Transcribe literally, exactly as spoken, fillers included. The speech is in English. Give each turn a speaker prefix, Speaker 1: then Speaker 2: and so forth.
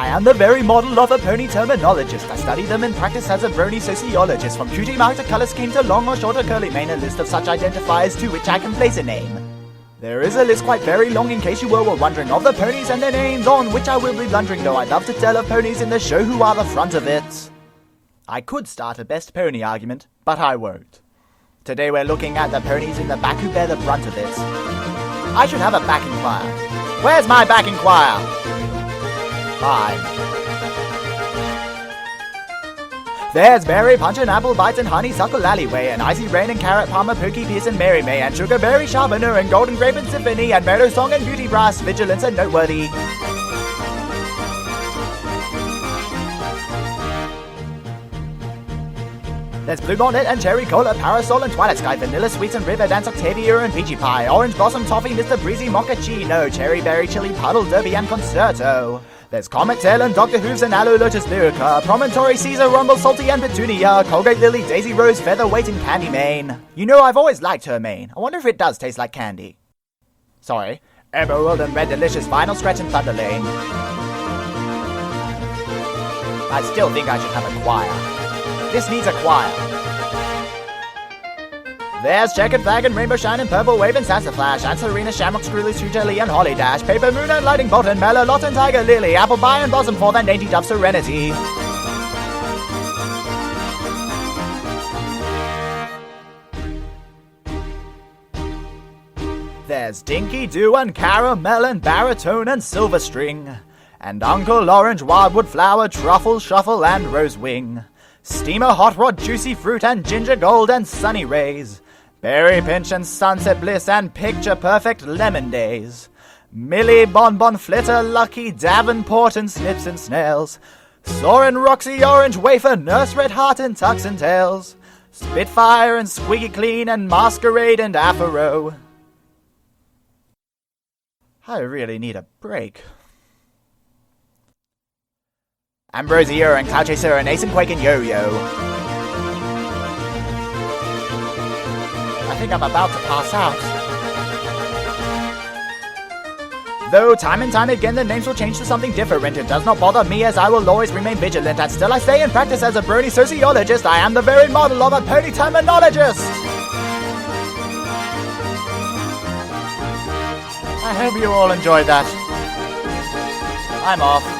Speaker 1: am the very model of a pony terminologist. I study them in practice as a brony sociologist. From cutie mark to colour scheme to long or short or curly mane, a list of such identifiers to which I can place a name. There is a list quite very long in case you were wondering of the ponies and their names on which I will be blundering, though I'd love to tell of ponies in the show who are the front of it. I could start a best pony argument, but I won't. Today we're looking at the ponies in the back who bear the brunt of it. I should have a backing choir. Where's my backing choir? Fine. There's Berry Punch and Apple Bites and Honeysuckle Alleyway and Icy Rain and Carrot Palmer, Pokey Pierce and Mary May and Sugarberry Sharpener and Golden Grape and Symphony and Meadow Song and Beauty Brass, Vigilance and Noteworthy. There's Blue Bonnet and Cherry Cola, Parasol and Twilight Sky, Vanilla Sweets and River Dance, Octavia and Peachy Pie, Orange Blossom Toffee, Mister Breezy Mochaccino, Cherry Berry Chili Puddle Derby and Concerto. There's Comet Tail and Doctor Hooves and Aloe Lotus Lyrica, Promontory Caesar, Rumble Salty and Petunia, Colgate Lily, Daisy Rose, Featherweight and Candy Mane. You know, I've always liked her mane. I wonder if it does taste like candy. Sorry. Emerald and Red Delicious, Vinyl Scratch and Thunder Lane. I still think I should have a choir. This needs a choir. There's Checkered Flag and Rainbow Shine and Purple Wave and Sassaflash and Serena, Shamrock, Screwy, Sweet Jelly and Holly Dash, Paper Moon and Lightning Bolt and Melilot and Tiger Lily, Apple Pie and Blossom Forth and Dainty Dove Serenity. There's Dinky Doo and Caramel and Baritone and Silver String, and Uncle Orange, Wildwood Flower, Truffle, Shuffle and Rose Wing. Steamer, Hot Rod, Juicy Fruit and Ginger Gold and Sunny Rays. Berry Pinch and Sunset Bliss and Picture Perfect Lemon Days. Millie, Bonbon, Flitter, Lucky, Davenport and Snips and Snails. Soarin', Roxy, Orange Wafer, Nurse Red Heart and Tucks and Tails. Spitfire and Squeaky Clean and Masquerade and Afro. I really need a break. Ambrosia and Cloud Chaser and Ace and Quake and Yo-Yo. I think I'm about to pass out. Though time and time again the names will change to something different, it does not bother me as I will always remain vigilant, and still I stay in practice as a brony sociologist. I am the very model of a pony terminologist. I hope you all enjoyed that. I'm off.